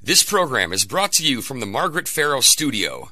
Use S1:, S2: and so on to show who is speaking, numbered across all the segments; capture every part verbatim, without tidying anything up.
S1: This program is brought to you from the Margaret Farrow Studio.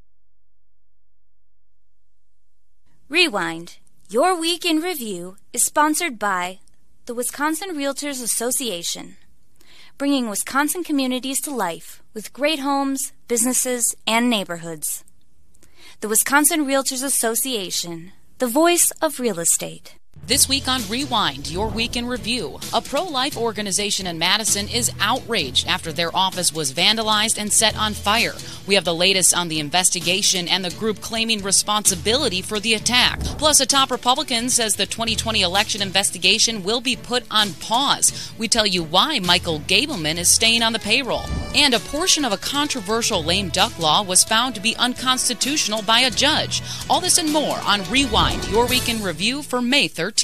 S2: Rewind. Your Week in Review is sponsored by the Wisconsin Realtors Association, bringing Wisconsin communities to life with great homes, businesses, and neighborhoods. The Wisconsin Realtors Association, the voice of real estate.
S3: This week on Rewind, Your Week in Review, a pro-life organization in Madison is outraged after their office was vandalized and set on fire. We have the latest on the investigation and the group claiming responsibility for the attack. Plus, a top Republican says the twenty twenty election investigation will be put on pause. We tell you why Michael Gableman is staying on the payroll. And a portion of a controversial lame duck law was found to be unconstitutional by a judge. All this and more on Rewind, Your Week in Review for May thirteenth.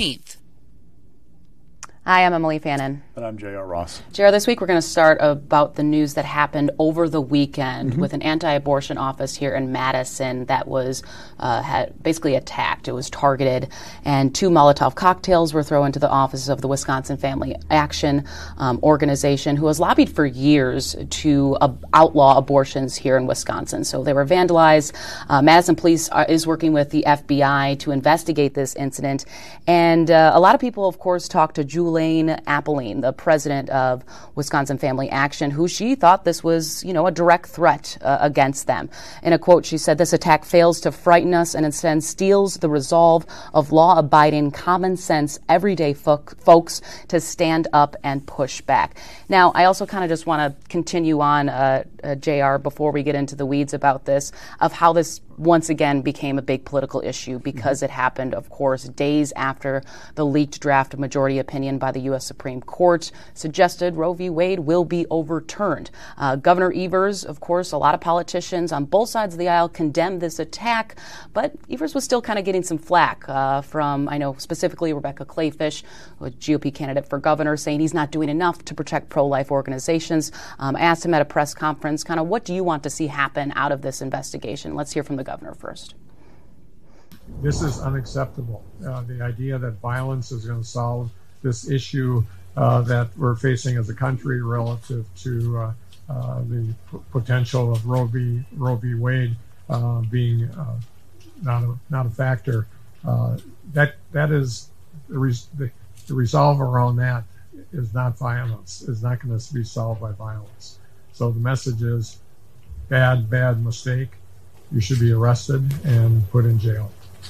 S4: Hi, I'm Emily Fannin.
S5: And I'm J R. Ross.
S4: J R, this week we're going to start about the news that happened over the weekend mm-hmm. with an anti-abortion office here in Madison that was uh, had basically attacked. It was targeted, and two Molotov cocktails were thrown into the offices of the Wisconsin Family Action um, Organization, who has lobbied for years to uh, outlaw abortions here in Wisconsin. So they were vandalized. Uh, Madison Police are, is working with the F B I to investigate this incident, and uh, a lot of people, of course, talked to Julie Elaine Appeline, the president of Wisconsin Family Action, who she thought this was, you know, a direct threat uh, against them. In a quote, she said, "This attack fails to frighten us and instead steals the resolve of law-abiding, common-sense, everyday fo- folks to stand up and push back." Now, I also kind of just want to continue on, uh, uh, J R, before we get into the weeds about this, of how this once again became a big political issue because mm-hmm. it happened, of course, days after the leaked draft of majority opinion by the U S Supreme Court suggested Roe v. Wade will be overturned. Uh, Governor Evers, of course, a lot of politicians on both sides of the aisle condemned this attack, but Evers was still kind of getting some flack uh, from, I know, specifically Rebecca Kleefisch, a G O P candidate for governor, saying he's not doing enough to protect pro-life organizations. Um, I asked him at a press conference, kind of, what do you want to see happen out of this investigation? Let's hear from the governor first.
S6: This is unacceptable. Uh, the idea that violence is going to solve this issue uh, that we're facing as a country relative to uh, uh, the p- potential of Roe v. Roe v. Wade uh, being uh, not a not a factor. Uh, that that is the, res- the, the resolve around that is not violence. Is not going to be solved by violence. So the message is bad, bad mistake. You should be arrested and put in jail.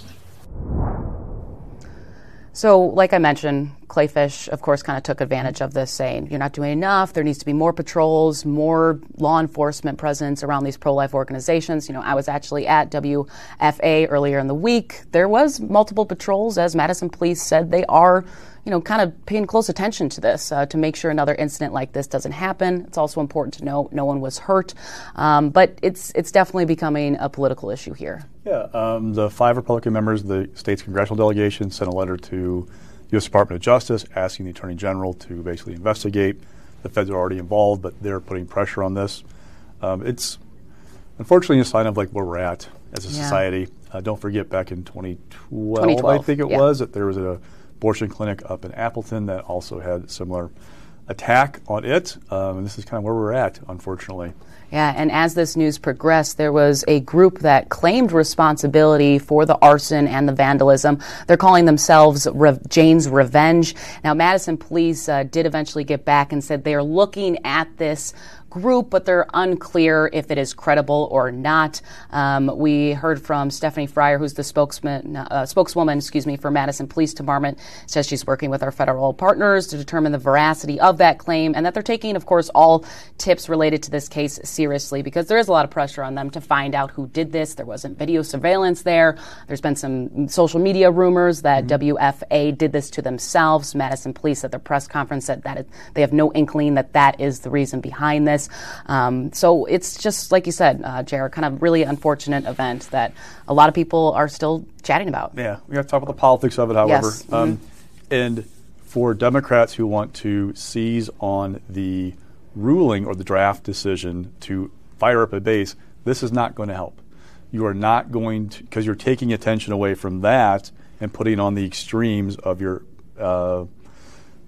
S4: So, like I mentioned, Kleefisch, of course, kind of took advantage of this, saying you're not doing enough. There needs to be more patrols, more law enforcement presence around these pro-life organizations. You know, I was actually at W F A earlier in the week. There was multiple patrols, as Madison Police said. They are, you know, kind of paying close attention to this uh, to make sure another incident like this doesn't happen. It's also important to note no one was hurt, um, but it's it's definitely becoming a political issue here.
S5: Yeah, um, the five Republican members of the state's congressional delegation sent a letter to U S Department of Justice asking the Attorney General to basically investigate. The feds are already involved, but they're putting pressure on this. Um, it's unfortunately a sign of like where we're at as a yeah. society. Uh, don't forget back in twenty twelve, twenty twelve I think it yeah. was, that there was an abortion clinic up in Appleton that also had a similar attack on it. Um, and this is kind of where we're at, unfortunately.
S4: Yeah, and as this news progressed, there was a group that claimed responsibility for the arson and the vandalism. They're calling themselves Re- Jane's Revenge. Now, Madison Police uh, did eventually get back and said they are looking at this group, but they're unclear if it is credible or not. Um, we heard from Stephanie Fryer, who's the spokesman, uh, spokeswoman, excuse me, for Madison Police Department, says she's working with our federal partners to determine the veracity of that claim, and that they're taking, of course, all tips related to this case seriously, because there is a lot of pressure on them to find out who did this. There wasn't video surveillance there. There's been some social media rumors that mm-hmm. W F A did this to themselves. Madison Police at their press conference said that it, they have no inkling that that is the reason behind this. Um, so it's just, like you said, uh, Jared, kind of really unfortunate event that a lot of people are still chatting about.
S5: Yeah, we have to talk about the politics of it, however.
S4: Yes. Mm-hmm.
S5: Um, and for Democrats who want to seize on the ruling or the draft decision to fire up a base, this is not going to help. You are not going to, because you're taking attention away from that and putting on the extremes of your uh,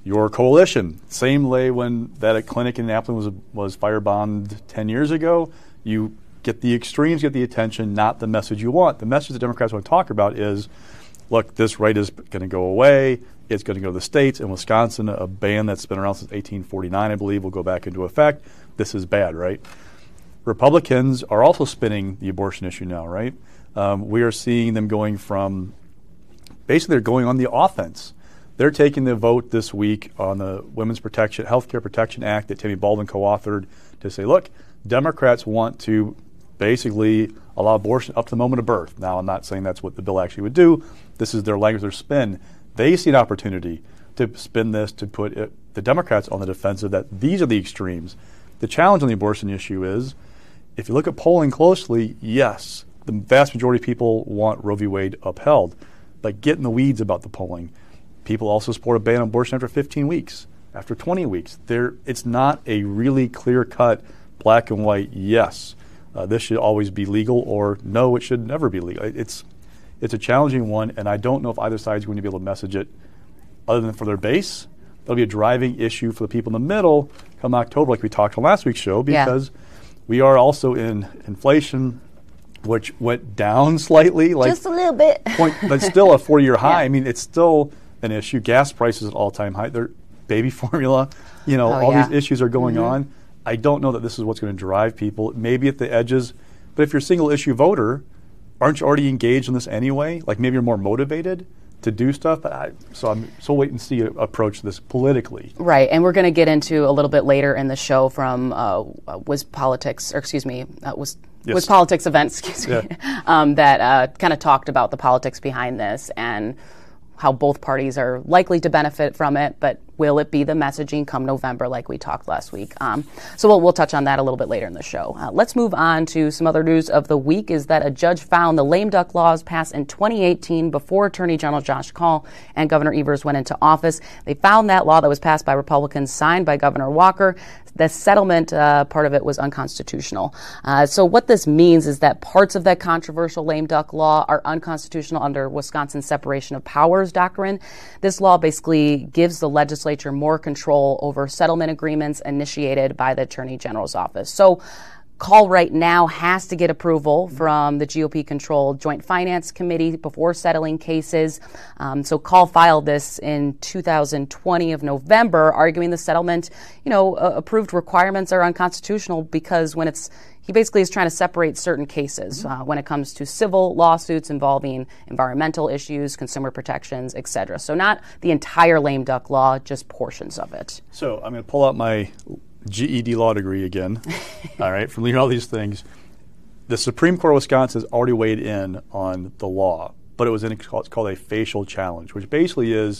S5: your coalition. Same way when that clinic in Appleton was was firebombed ten years ago. You get the extremes, get the attention, not the message you want. The message the Democrats want to talk about is, look, this right is going to go away. It's going to go to the states. In Wisconsin, a ban that's been around since eighteen forty-nine, I believe, will go back into effect. This is bad, right? Republicans are also spinning the abortion issue now, right? Um, we are seeing them going from, basically they're going on the offense. They're taking the vote this week on the Women's Protection, Healthcare Protection Act that Tammy Baldwin co-authored to say, look, Democrats want to basically allow abortion up to the moment of birth. Now, I'm not saying that's what the bill actually would do. This is their language, their spin. They see an opportunity to spin this, to put it, the Democrats on the defensive, that these are the extremes. The challenge on the abortion issue is, if you look at polling closely, yes, the vast majority of people want Roe v. Wade upheld. But get in the weeds about the polling. People also support a ban on abortion after fifteen weeks, after twenty weeks. There, it's not a really clear-cut, black and white, yes, uh, this should always be legal, or no, it should never be legal. It's, it's a challenging one, and I don't know if either side is going to be able to message it other than for their base. That'll be a driving issue for the people in the middle come October, like we talked on last week's show, because yeah. we are also in inflation, which went down slightly. Like
S4: just a little bit.
S5: point, but still a four-year high.
S4: Yeah.
S5: I mean, it's still an issue. Gas prices at all-time high. They're baby formula. You know,
S4: oh,
S5: all
S4: yeah.
S5: these issues are going
S4: mm-hmm.
S5: on. I don't know that this is what's going to drive people. Maybe at the edges. But if you're a single-issue voter, aren't you already engaged in this anyway? Like maybe you're more motivated to do stuff. But I, so I'm so wait and see approach this politically.
S4: Right, and we're going to get into a little bit later in the show from uh, was politics, or excuse me, uh, was. Yes. Was politics events, excuse me, yeah. um, that uh, kind of talked about the politics behind this and how both parties are likely to benefit from it, but will it be the messaging come November like we talked last week? Um, so we'll, we'll touch on that a little bit later in the show. Uh, let's move on to some other news of the week is that a judge found the lame duck laws passed in twenty eighteen before Attorney General Josh Kaul and Governor Evers went into office. They found that law that was passed by Republicans, signed by Governor Walker. The settlement uh, part of it was unconstitutional. Uh, so what this means is that parts of that controversial lame duck law are unconstitutional under Wisconsin's separation of powers doctrine. This law basically gives the legislature more control over settlement agreements initiated by the Attorney General's office. So Kaul right now has to get approval from the G O P-controlled Joint Finance Committee before settling cases. Um, so Kaul filed this in two thousand twenty of November, arguing the settlement, you know, uh, approved requirements are unconstitutional because when it's he basically is trying to separate certain cases uh, when it comes to civil lawsuits involving environmental issues, consumer protections, et cetera. So not the entire lame duck law, just portions of it.
S5: So I'm going to pull out my G E D law degree again, all right, from learning all these things. The Supreme Court of Wisconsin has already weighed in on the law, but it was in it's called, it's called a facial challenge, which basically is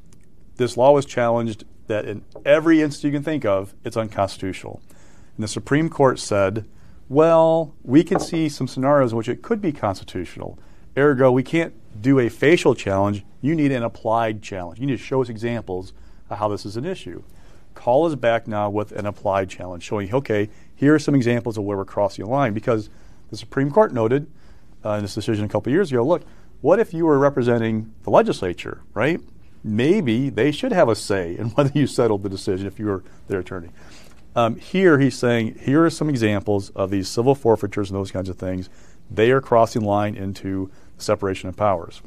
S5: this law was challenged that in every instance you can think of, it's unconstitutional. And the Supreme Court said, well, we can see some scenarios in which it could be constitutional. Ergo, we can't do a facial challenge. You need an applied challenge. You need to show us examples of how this is an issue. Kaul is back now with an applied challenge, showing, okay, here are some examples of where we're crossing a line, because the Supreme Court noted uh, in this decision a couple of years ago, look, what if you were representing the legislature, right? Maybe they should have a say in whether you settled the decision if you were their attorney. Um, here he's saying, here are some examples of these civil forfeitures and those kinds of things. They are crossing line into the separation of powers.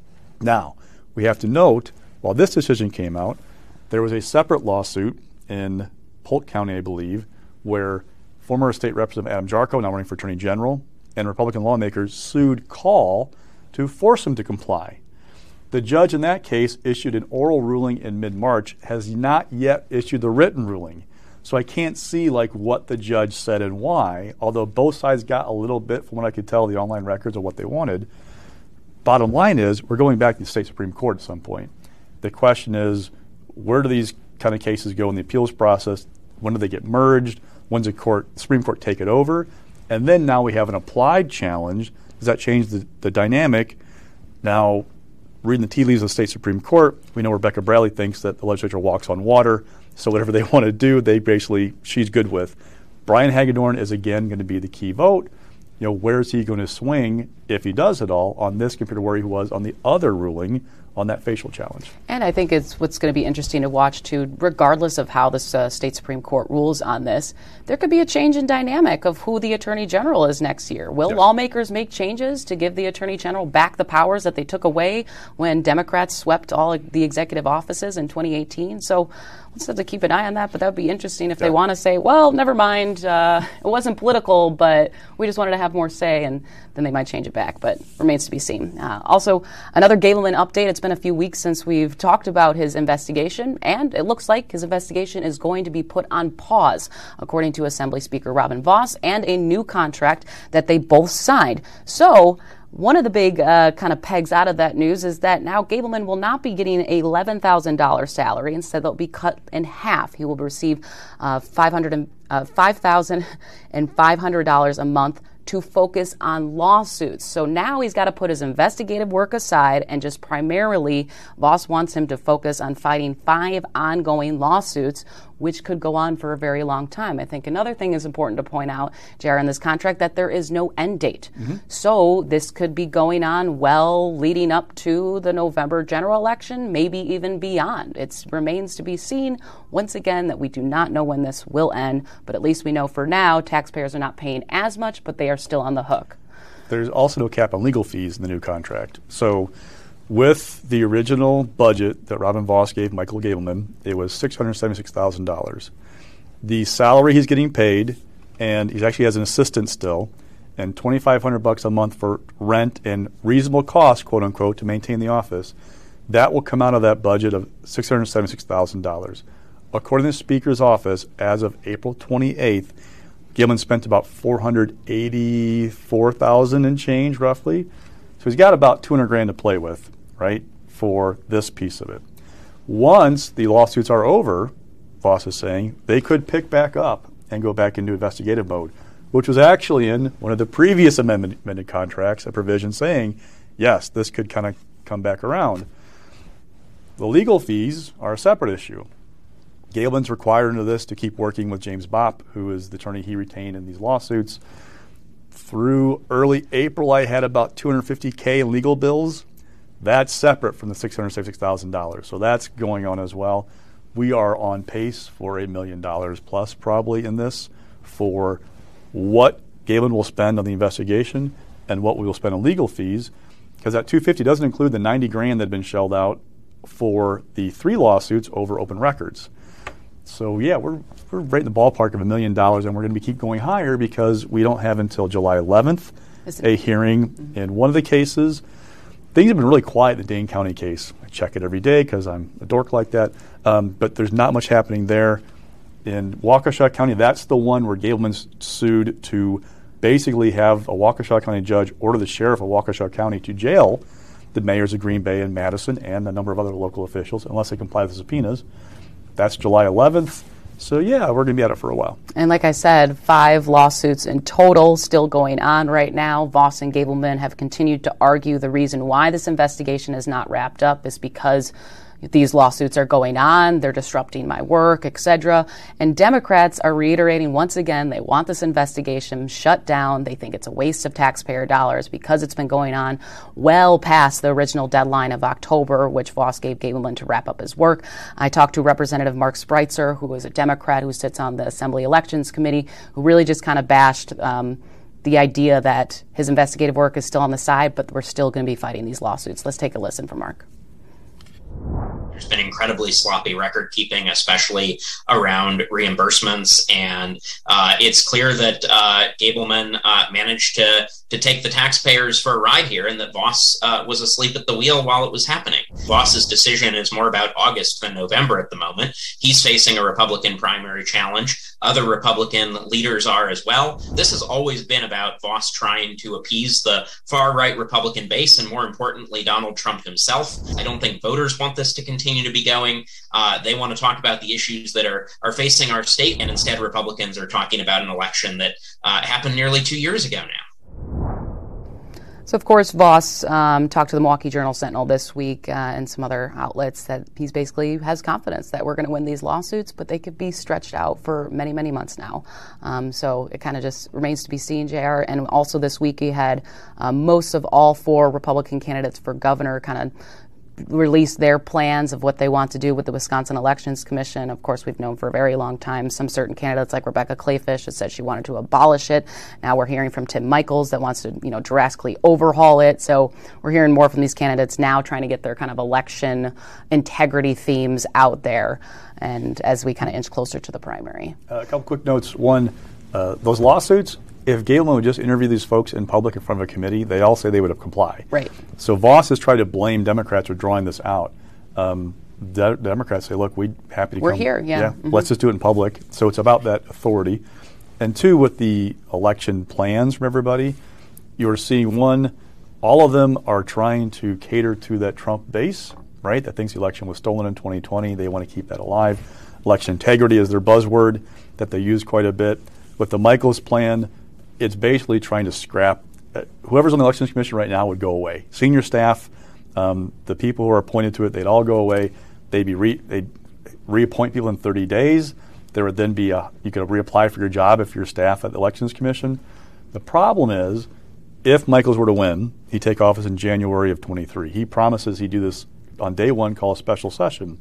S5: Now, we have to note, while this decision came out, there was a separate lawsuit in Polk County, I believe, where former State Representative Adam Jarko, now running for Attorney General, and Republican lawmakers sued Kaul to force him to comply. The judge in that case issued an oral ruling in mid-March, has not yet issued the written ruling. So I can't see like what the judge said and why, although both sides got a little bit, from what I could tell, the online records of what they wanted. Bottom line is, we're going back to the state Supreme Court at some point. The question is, where do these kind of cases go in the appeals process? When do they get merged? When does the court, Supreme Court take it over? And then now we have an applied challenge. Does that change the, the dynamic? Now, reading the tea leaves of the state Supreme Court, we know Rebecca Bradley thinks that the legislature walks on water, so whatever they want to do, they basically, she's good with. Brian Hagedorn is again going to be the key vote. You know, where is he going to swing? if he does at all, on this compared to where he was on the other ruling on that facial challenge.
S4: And I think it's what's going to be interesting to watch, too, regardless of how this uh, state Supreme Court rules on this, there could be a change in dynamic of who the Attorney General is next year. Will yes. lawmakers make changes to give the Attorney General back the powers that they took away when Democrats swept all the executive offices in twenty eighteen? So let's have to keep an eye on that, but that would be interesting if yeah. they want to say, well, never mind, uh, it wasn't political, but we just wanted to have more say, and then they might change it back, but remains to be seen. Uh, also, another Gableman update. It's been a few weeks since we've talked about his investigation, and it looks like his investigation is going to be put on pause, according to Assembly Speaker Robin Vos, and a new contract that they both signed. So, one of the big uh, kind of pegs out of that news is that now Gableman will not be getting an eleven thousand dollars salary. Instead, they'll be cut in half. He will receive uh, five thousand five hundred dollars a month to focus on lawsuits. So now he's got to put his investigative work aside and just primarily, Vos wants him to focus on fighting five ongoing lawsuits, which could go on for a very long time. I think another thing is important to point out, J R, in this contract, that there is no end date. Mm-hmm. So this could be going on well leading up to the November general election, maybe even beyond. It remains to be seen, once again, that we do not know when this will end, but at least we know for now taxpayers are not paying as much, but they are still on the hook.
S5: There's also no cap on legal fees in the new contract. So with the original budget that Robin Vos gave Michael Gableman, it was six hundred seventy-six thousand dollars. The salary he's getting paid, and he actually has an assistant still, and twenty-five hundred bucks a month for rent and reasonable cost, quote unquote, to maintain the office, that will come out of that budget of six hundred seventy-six thousand dollars. According to the Speaker's office, as of April twenty-eighth, Gableman spent about four hundred eighty-four thousand dollars and change, roughly. So he's got about two hundred grand to play with, right, for this piece of it. Once the lawsuits are over, Vos is saying, they could pick back up and go back into investigative mode, which was actually in one of the previous amendment, amended contracts, a provision saying, yes, this could kind of come back around. The legal fees are a separate issue. Gableman's required under this to keep working with James Bopp, who is the attorney he retained in these lawsuits. Through early April, I had about two hundred fifty thousand in legal bills. That's separate from the six hundred seventy-six thousand dollars. So that's going on as well. We are on pace for a million dollars plus probably in this for what Gableman will spend on the investigation and what we will spend on legal fees, because that two hundred fifty doesn't include the ninety grand that had been shelled out for the three lawsuits over open records. So yeah, we're we're right in the ballpark of a million dollars, and we're going to be keep going higher because we don't have until July eleventh a hearing mm-hmm. in one of the cases. Things have been really quiet in the Dane County case. I check it every day because I'm a dork like that. Um, but there's not much happening there. In Waukesha County, that's the one where Gableman's sued to basically have a Waukesha County judge order the sheriff of Waukesha County to jail the mayors of Green Bay and Madison and a number of other local officials unless they comply with the subpoenas. That's July eleventh. So, yeah, we're going to be at it for a while.
S4: And like I said, five lawsuits in total still going on right now. Vos and Gableman have continued to argue the reason why this investigation is not wrapped up is because these lawsuits are going on, they're disrupting my work, et cetera. And Democrats are reiterating once again they want this investigation shut down. They think it's a waste of taxpayer dollars because it's been going on well past the original deadline of October, which Vos gave Gableman to wrap up his work. I talked to Representative Mark Spreitzer, who is a Democrat who sits on the Assembly Elections Committee, who really just kind of bashed um, the idea that his investigative work is still on the side, but we're still going to be fighting these lawsuits. Let's take a listen from Mark.
S7: There's been incredibly sloppy record keeping, especially around reimbursements. And uh, it's clear that uh, Gableman uh, managed to to take the taxpayers for a ride here, and that Vos uh, was asleep at the wheel while it was happening. Vos's decision is more about August than November at the moment. He's facing a Republican primary challenge. Other Republican leaders are as well. This has always been about Vos trying to appease the far-right Republican base, and more importantly, Donald Trump himself. I don't think voters want this to continue to be going. Uh, they want to talk about the issues that are, are facing our state, and instead Republicans are talking about an election that uh, happened nearly two years ago now.
S4: So, of course, Vos um, talked to the Milwaukee Journal Sentinel this week uh, and some other outlets that he's basically has confidence that we're going to win these lawsuits, but they could be stretched out for many, many months now. Um, so it kind of just remains to be seen, J R. And also this week he had uh, most of all four Republican candidates for governor kind of release their plans of what they want to do with the Wisconsin Elections Commission. Of course, we've known for a very long time some certain candidates like Rebecca Kleefisch that said she wanted to abolish it. Now we're hearing from Tim Michels that wants to, you know, drastically overhaul it. So we're hearing more from these candidates now trying to get their kind of election integrity themes out there. And as we kind of inch closer to the primary.
S5: Uh, a couple quick notes. One, uh, those lawsuits, if Gableman would just interview these folks in public in front of a committee, they all say they would have complied.
S4: Right.
S5: So Vos has tried to blame Democrats for drawing this out. Um, the Democrats say, look, we're happy to
S4: We're
S5: come.
S4: here, yeah.
S5: yeah
S4: Mm-hmm.
S5: Let's just do it in public. So it's about that authority. And two, with the election plans from everybody, you're seeing one, all of them are trying to cater to that Trump base, right, that thinks the election was stolen in twenty twenty. They want to keep that alive. Election integrity is their buzzword that they use quite a bit. With the Michels plan, it's basically trying to scrap uh, whoever's on the Elections Commission right now would go away. Senior staff, um, the people who are appointed to it, they'd all go away. They'd be re- they'd reappoint people in thirty days. There would then be a you could reapply for your job if you're staff at the Elections Commission. The problem is, if Michels were to win, he'd take office in January of twenty-three. He promises he'd do this on day one, call a special session.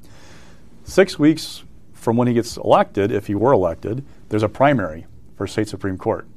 S5: Six weeks from when he gets elected, if he were elected, there's a primary for state Supreme Court.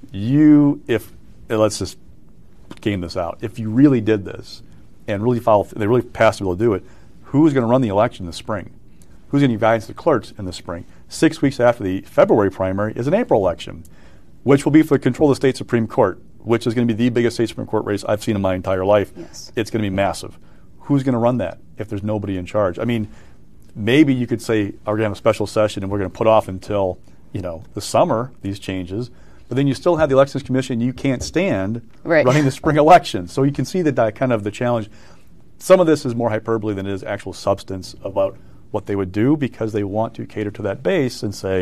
S5: You, if let's just game this out, if you really did this and really follow, they really passed a bill to do it, who's going to run the election in the spring? Who's going to advise the clerks in the spring? Six weeks after the February primary is an April election, which will be for control of the state Supreme Court, which is going to be the biggest state Supreme Court race I've seen in my entire life.
S4: Yes. It's
S5: going to be massive. Who's going to run that if there's nobody in charge? I mean, maybe you could say, oh, we're going to have a special session and we're going to put off until, you know, the summer, these changes. But then you still have the Elections Commission you can't stand
S4: right.
S5: running the spring election. So you can see that uh, kind of the challenge. Some of this is more hyperbole than it is actual substance about what they would do because they want to cater to that base and say,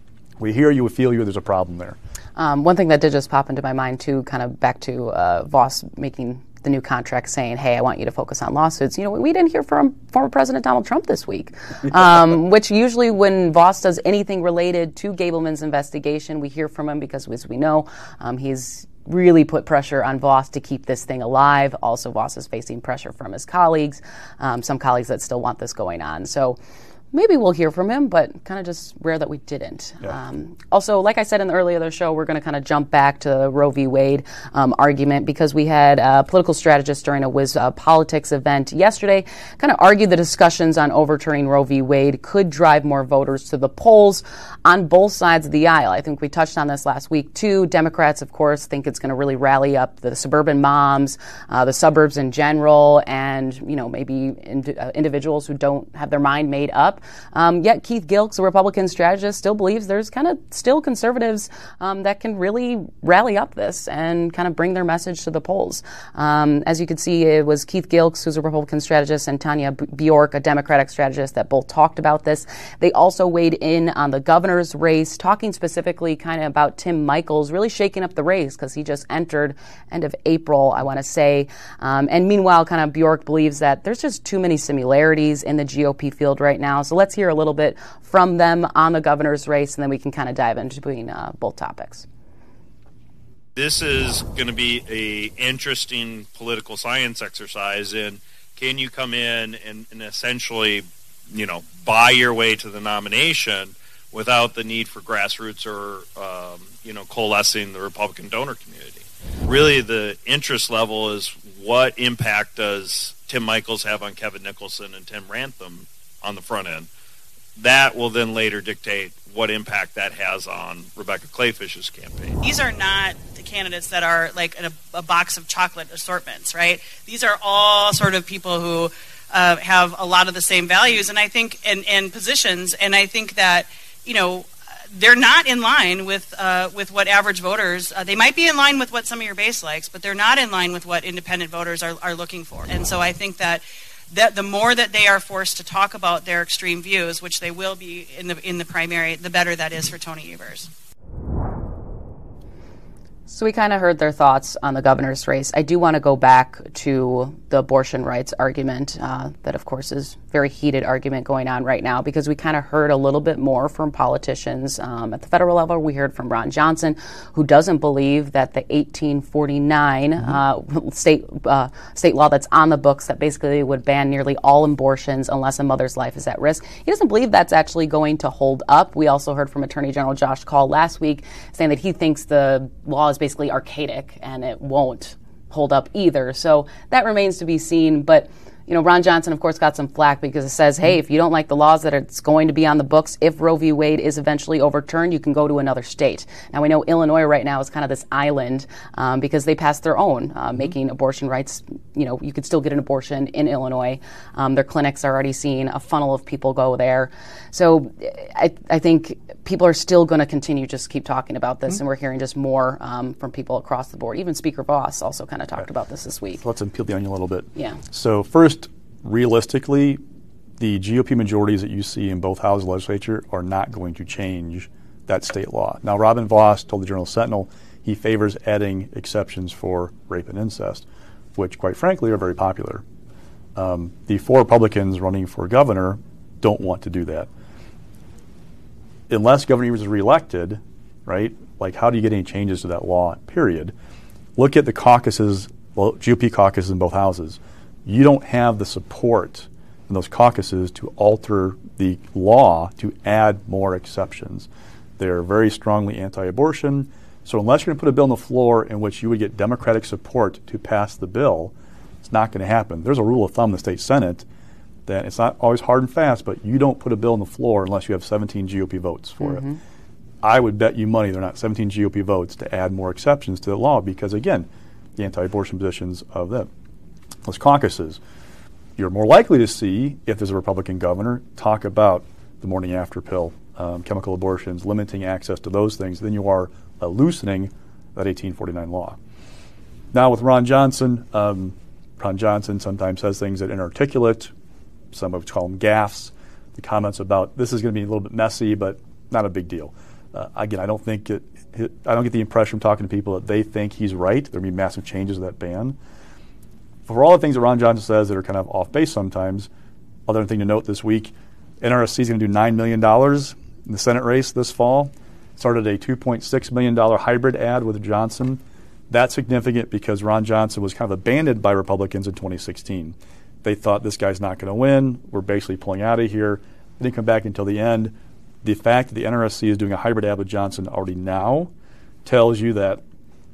S5: we hear you, we feel you, there's a problem there.
S4: Um, one thing that did just pop into my mind, too, kind of back to uh, Vos making the new contract saying, hey, I want you to focus on lawsuits. You know, we didn't hear from former President Donald Trump this week, um, which usually when Vos does anything related to Gableman's investigation, we hear from him because, as we know, um, he's really put pressure on Vos to keep this thing alive. Also, Vos is facing pressure from his colleagues, um, some colleagues that still want this going on. So maybe we'll hear from him, but kind of just rare that we didn't.
S5: Yeah.
S4: Um, also, like I said in the earlier other show, we're going to kind of jump back to the Roe v. Wade um, argument because we had a political strategist during a Wiz uh, Politics event yesterday kind of argued the discussions on overturning Roe v. Wade could drive more voters to the polls on both sides of the aisle. I think we touched on this last week, too. Democrats, of course, think it's going to really rally up the suburban moms, uh, the suburbs in general, and, you know, maybe ind- uh, individuals who don't have their mind made up. Um, yet Keith Gilkes, a Republican strategist, still believes there's kind of still conservatives um, that can really rally up this and kind of bring their message to the polls. Um, as you can see, it was Keith Gilkes, who's a Republican strategist, and Tanya Bjork, a Democratic strategist, that both talked about this. They also weighed in on the governor's race, talking specifically kind of about Tim Michels really shaking up the race because he just entered end of April, I want to say. Um, and meanwhile, kind of Bjork believes that there's just too many similarities in the G O P field right now. So let's hear a little bit from them on the governor's race, and then we can kind of dive into between uh, both topics.
S8: This is going to be a interesting political science exercise in can you come in and, and essentially, you know, buy your way to the nomination without the need for grassroots or, um, you know, coalescing the Republican donor community. Really, the interest level is what impact does Tim Michels have on Kevin Nicholson and Tim Rantham on the front end. That will then later dictate what impact that has on Rebecca Kleefisch's campaign.
S9: These are not the candidates that are like in a, a box of chocolate assortments, right? These are all sort of people who uh, have a lot of the same values, and I think, and, and positions, and I think that, you know, they're not in line with uh, with what average voters, uh, they might be in line with what some of your base likes, but they're not in line with what independent voters are, are looking for. And so I think that that the more that they are forced to talk about their extreme views, which they will be in the in the primary, the better that is for Tony Evers.
S4: So we kind of heard their thoughts on the governor's race. I do want to go back to the abortion rights argument uh, that, of course, is a very heated argument going on right now, because we kind of heard a little bit more from politicians. Um, at the federal level, we heard from Ron Johnson, who doesn't believe that the eighteen forty-nine mm-hmm. uh, state uh, state law that's on the books that basically would ban nearly all abortions unless a mother's life is at risk, he doesn't believe that's actually going to hold up. We also heard from Attorney General Josh Kaul last week saying that he thinks the law is basically archaic and it won't hold up either. So that remains to be seen. But, you know, Ron Johnson, of course, got some flack because it says, hey, if you don't like the laws that it's going to be on the books, if Roe v. Wade is eventually overturned, you can go to another state. Now, we know Illinois right now is kind of this island um, because they passed their own, uh, making abortion rights, you know, you could still get an abortion in Illinois. Um, their clinics are already seeing a funnel of people go there. So I, I think people are still going to continue just keep talking about this, mm-hmm. and we're hearing just more um, from people across the board. Even Speaker Voss also kind of talked right. about this this week.
S5: So let's peel the onion a little bit.
S4: Yeah.
S5: So first, realistically, the G O P majorities that you see in both houses of the legislature are not going to change that state law. Now, Robin Voss told the Journal Sentinel he favors adding exceptions for rape and incest, which, quite frankly, are very popular. Um, the four Republicans running for governor don't want to do that. Unless Governor Evers is reelected, right, like how do you get any changes to that law, period? Look at the caucuses, well, G O P caucuses in both houses. You don't have the support in those caucuses to alter the law to add more exceptions. They're very strongly anti-abortion. So unless you're going to put a bill on the floor in which you would get Democratic support to pass the bill, it's not going to happen. There's a rule of thumb in the state Senate that it's not always hard and fast, but you don't put a bill on the floor unless you have seventeen G O P votes for mm-hmm. it. I would bet you money there are not seventeen G O P votes to add more exceptions to the law because, again, the anti-abortion positions of them. Those caucuses, you're more likely to see, if there's a Republican governor, talk about the morning after pill, um, chemical abortions, limiting access to those things, than you are uh, loosening that eighteen forty-nine law. Now with Ron Johnson, um, Ron Johnson sometimes says things that are inarticulate. Some would call them gaffes. The comments about this is going to be a little bit messy, but not a big deal. Uh, again, I don't think it, it, I don't get the impression from talking to people that they think he's right. There'll be massive changes to that ban. For all the things that Ron Johnson says that are kind of off base sometimes, other thing to note this week, N R S C is going to do nine million dollars in the Senate race this fall. Started a two point six million dollars hybrid ad with Johnson. That's significant because Ron Johnson was kind of abandoned by Republicans in twenty sixteen. They thought this guy's not going to win. We're basically pulling out of here. They didn't come back until the end. The fact that the N R S C is doing a hybrid ad with Johnson already now tells you that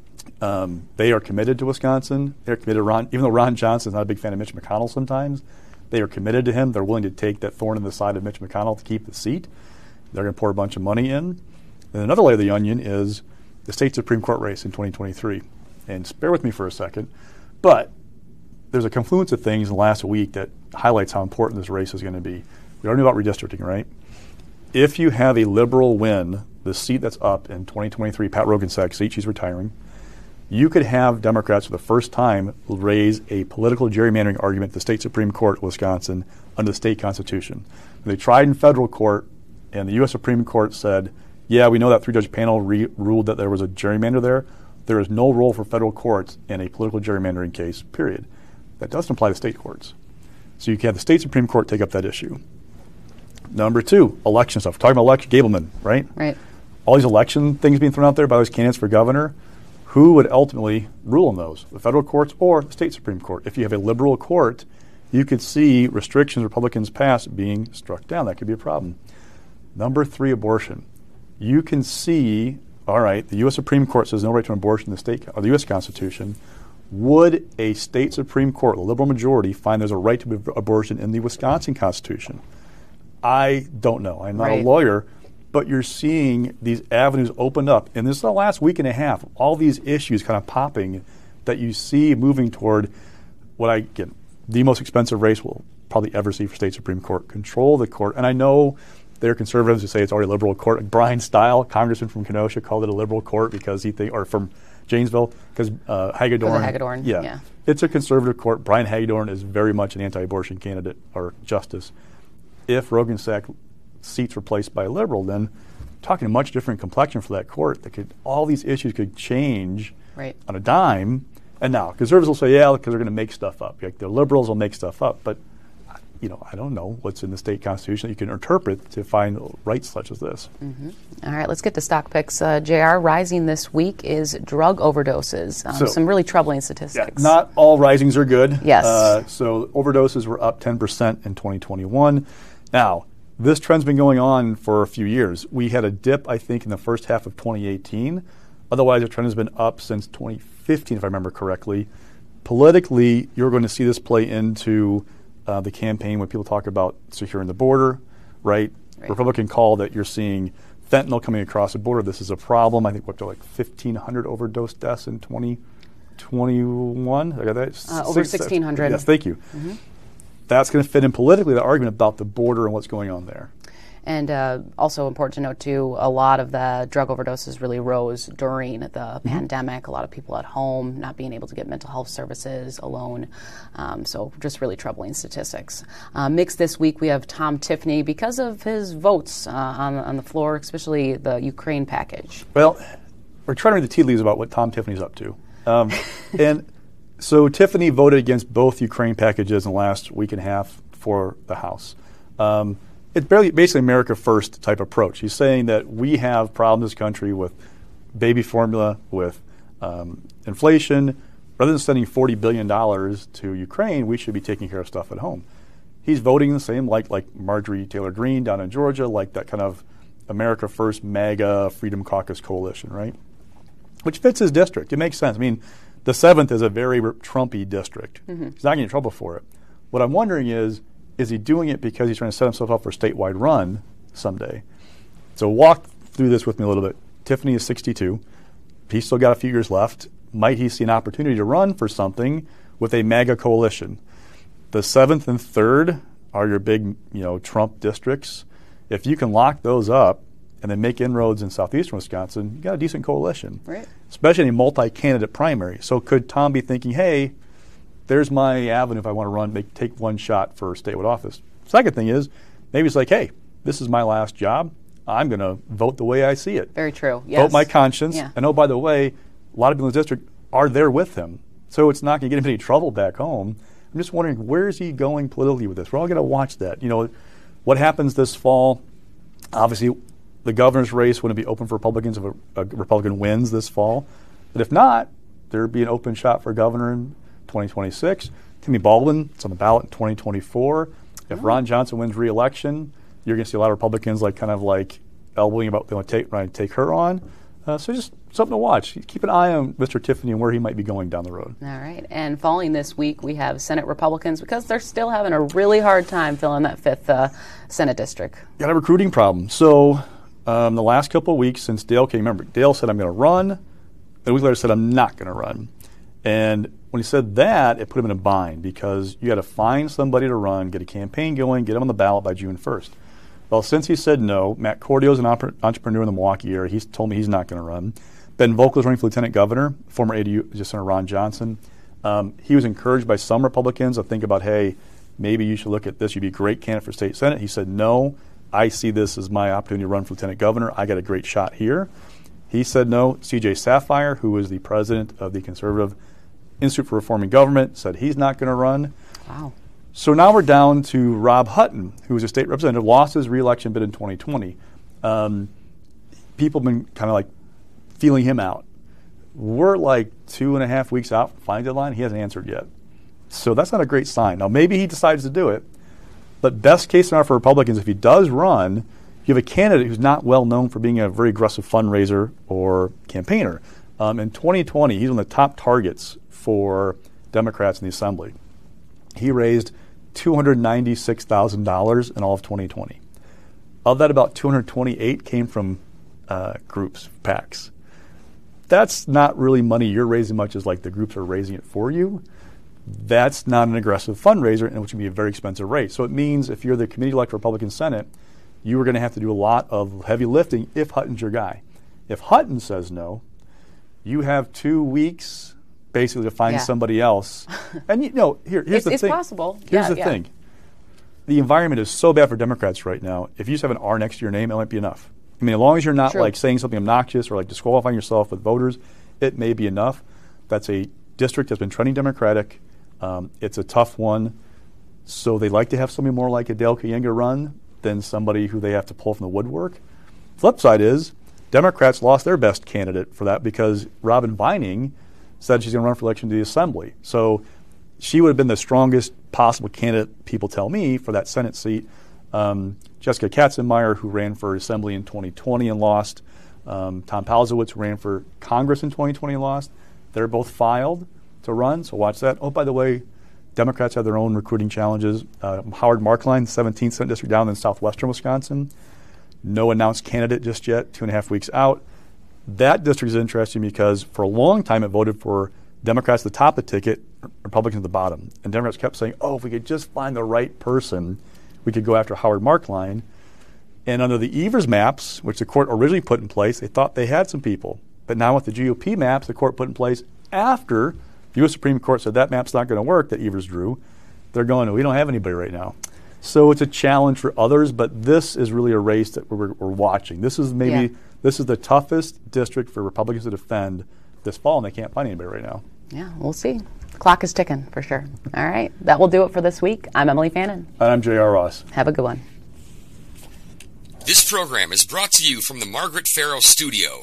S5: um, they are committed to Wisconsin. They're committed to Ron, even though Ron Johnson's not a big fan of Mitch McConnell sometimes, they are committed to him. They're willing to take that thorn in the side of Mitch McConnell to keep the seat. They're going to pour a bunch of money in. And another layer of the onion is the state Supreme Court race in twenty twenty-three. And bear with me for a second, but there's a confluence of things in the last week that highlights how important this race is going to be. We already knew about redistricting, right? If you have a liberal win, the seat that's up in twenty twenty-three, Pat Roggensack's seat, she's retiring, you could have Democrats for the first time raise a political gerrymandering argument at the state Supreme Court of Wisconsin under the state constitution. They tried in federal court, and the U S Supreme Court said, yeah, we know that three-judge panel re- ruled that there was a gerrymander there. There is no role for federal courts in a political gerrymandering case, period. That doesn't apply to state courts. So you can have the state Supreme Court take up that issue. Number two, election stuff. We're talking about election, Gableman, right?
S4: Right.
S5: All these election things being thrown out there by those candidates for governor, who would ultimately rule on those? The federal courts or the state Supreme Court? If you have a liberal court, you could see restrictions Republicans pass being struck down. That could be a problem. Number three, abortion. You can see, all right, the U S Supreme Court says no right to an abortion in the state or the U S Constitution. Would a state Supreme Court, a liberal majority, find there's a right to abortion in the Wisconsin Constitution? I don't know. I'm not right. a lawyer, but you're seeing these avenues opened up. And this is the last week and a half, all these issues kind of popping that you see moving toward what I get, the most expensive race we'll probably ever see for state Supreme Court. Control the court. And I know there are conservatives who say it's already a liberal court. Like Brian Stile, congressman from Kenosha, called it a liberal court because he think, or from Janesville, because uh, Hagedorn.
S4: Hagedorn.
S5: Yeah.
S4: yeah.
S5: It's a conservative court. Brian Hagedorn is very much an anti-abortion candidate or justice. If Roggensack seats replaced by a liberal, then talking a much different complexion for that court. That could all these issues could change
S4: right.
S5: on a dime. And now conservatives will say, yeah, because they're going to make stuff up. Like the liberals will make stuff up, but you know, I don't know what's in the state constitution that you can interpret to find rights such as this.
S4: Mm-hmm. All right, let's get to stock picks. Uh, J R, rising this week is drug overdoses. Um,
S5: so,
S4: some really troubling statistics.
S5: Yeah, not all risings are good.
S4: Yes.
S5: Uh, so overdoses were up ten percent in twenty twenty-one. Now, this trend's been going on for a few years. We had a dip, I think, in the first half of twenty eighteen. Otherwise, the trend has been up since twenty fifteen, if I remember correctly. Politically, you're going to see this play into Uh, the campaign when people talk about securing the border, right? right? Republican call that you're seeing fentanyl coming across the border. This is a problem. I think we're up to like fifteen hundred overdose deaths in twenty twenty-one. I got that?
S4: Uh, over sixteen hundred.
S5: Yes, thank you.
S4: Mm-hmm.
S5: That's going to fit in politically the argument about the border and what's going on there.
S4: And uh, also important to note, too, a lot of the drug overdoses really rose during the mm-hmm. pandemic. A lot of people at home not being able to get mental health services alone. Um, so just really troubling statistics. Uh, mixed this week, we have Tom Tiffany because of his votes uh, on, on the floor, especially the Ukraine package.
S5: Well, we're trying to read the tea leaves about what Tom Tiffany's up to. Um, and so Tiffany voted against both Ukraine packages in the last week and a half for the House. Um, It's barely, basically America First type approach. He's saying that we have problems in this country with baby formula, with um, inflation. Rather than sending forty billion dollars to Ukraine, we should be taking care of stuff at home. He's voting the same like like Marjorie Taylor Greene down in Georgia, like that kind of America First MAGA Freedom Caucus coalition, right? Which fits his district. It makes sense. I mean, the seventh is a very Trumpy district. Mm-hmm. He's not getting in trouble for it. What I'm wondering is, is he doing it because he's trying to set himself up for a statewide run someday? So walk through this with me a little bit. Tiffany is sixty-two. He's still got a few years left. Might he see an opportunity to run for something with a MAGA coalition? The seventh and third are your big, you know, Trump districts. If you can lock those up and then make inroads in southeastern Wisconsin, you got a decent coalition.
S4: Right.
S5: Especially in a multi-candidate primary. So could Tom be thinking, hey, there's my avenue if I want to run, make, take one shot for statewide office. Second thing is, maybe it's like, hey, this is my last job. I'm going to vote the way I see it.
S4: Very true. Yes.
S5: Vote my conscience.
S4: Yeah.
S5: And oh, by the way, a lot of people in the district are there with him. So it's not going to get him in any trouble back home. I'm just wondering, where is he going politically with this? We're all going to watch that. You know, what happens this fall? Obviously, the governor's race wouldn't be open for Republicans if a, a Republican wins this fall. But if not, there'd be an open shot for governor in twenty twenty-six. Timmy Baldwin, it's on the ballot in twenty twenty-four. If Ron Johnson wins re-election, you're going to see a lot of Republicans like kind of like elbowing about they want to take, trying to take her on. Uh, so just something to watch. Keep an eye on Mister Tiffany and where he might be going down the road.
S4: All right. And following this week, we have Senate Republicans because they're still having a really hard time filling that fifth uh, Senate district.
S5: Got a recruiting problem. So um, the last couple of weeks since Dale came, remember, Dale said, I'm going to run. And a week later said, I'm not going to run. And when he said that, it put him in a bind because you got to find somebody to run, get a campaign going, get him on the ballot by June first. Well, since he said no, Matt Cordio is an op- entrepreneur in the Milwaukee area. He's told me he's not going to run. Ben Volkel is running for lieutenant governor, former A D U just Senator Ron Johnson. Um, he was encouraged by some Republicans to think about, hey, maybe you should look at this. You'd be a great candidate for state senate. He said, no, I see this as my opportunity to run for lieutenant governor. I got a great shot here. He said no. C J Sapphire, who is the president of the Conservative Institute for Reforming Government, said he's not going to run.
S4: Wow.
S5: So now we're down to Rob Hutton, who is a state representative, lost his re-election bid in twenty twenty. Um, people have been kind of like feeling him out. We're like two and a half weeks out from filing deadline. He hasn't answered yet. So that's not a great sign. Now, maybe he decides to do it, but best case scenario for Republicans, if he does run, you have a candidate who's not well known for being a very aggressive fundraiser or campaigner. Um, in twenty twenty, he's one of the top targets for Democrats in the Assembly. He raised two hundred ninety-six thousand dollars in all of twenty twenty. Of that, about two hundred twenty-eight came from uh, groups, PACs. That's not really money you're raising much as like the groups are raising it for you. That's not an aggressive fundraiser, and which can be a very expensive rate. So it means if you're the committee-elected Republican Senate, you are going to have to do a lot of heavy lifting if Hutton's your guy. If Hutton says no, you have two weeks basically to find
S4: yeah.
S5: somebody else. And you know, here, here's
S4: it's,
S5: the
S4: it's
S5: thing.
S4: It's possible.
S5: Here's
S4: yeah,
S5: the
S4: yeah.
S5: thing. The environment is so bad for Democrats right now. If you just have an R next to your name, it might be enough. I mean, as long as you're not
S4: True.
S5: like saying something obnoxious or like disqualifying yourself with voters, it may be enough. That's a district that's been trending Democratic. Um, it's a tough one. So they like to have somebody more like Adele Kayinga run than somebody who they have to pull from the woodwork. Flip side is Democrats lost their best candidate for that because Robin Vining said she's going to run for election to the Assembly. So she would have been the strongest possible candidate, people tell me, for that Senate seat. Um, Jessica Katzenmeier, who ran for Assembly in twenty twenty and lost. Um, Tom Palzowitz, who ran for Congress in twenty twenty and lost. They're both filed to run, so watch that. Oh, by the way, Democrats have their own recruiting challenges. Uh, Howard Markline, seventeenth Senate District down in southwestern Wisconsin. No announced candidate just yet, two and a half weeks out. That district is interesting because for a long time it voted for Democrats at the top of the ticket, Republicans at the bottom. And Democrats kept saying, oh, if we could just find the right person, we could go after Howard Markline. And under the Evers maps, which the court originally put in place, they thought they had some people. But now with the G O P maps the court put in place after the U S Supreme Court said that map's not going to work that Evers drew, they're going, we don't have anybody right now. So it's a challenge for others, but this is really a race that we're, we're watching. This is maybe
S4: Yeah.
S5: this is the toughest district for Republicans to defend this fall, and they can't find anybody right now.
S4: Yeah, we'll see. The clock is ticking for sure. All right, that will do it for this week. I'm Emily Fannin.
S5: And I'm J R. Ross.
S4: Have a good one.
S1: This program is brought to you from the Margaret Farrow Studio.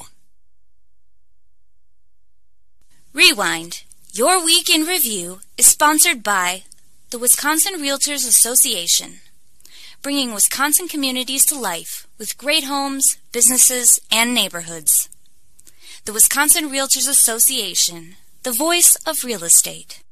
S2: Rewind. Your Week in Review is sponsored by the Wisconsin Realtors Association, bringing Wisconsin communities to life with great homes, businesses, and neighborhoods. The Wisconsin Realtors Association, the voice of real estate.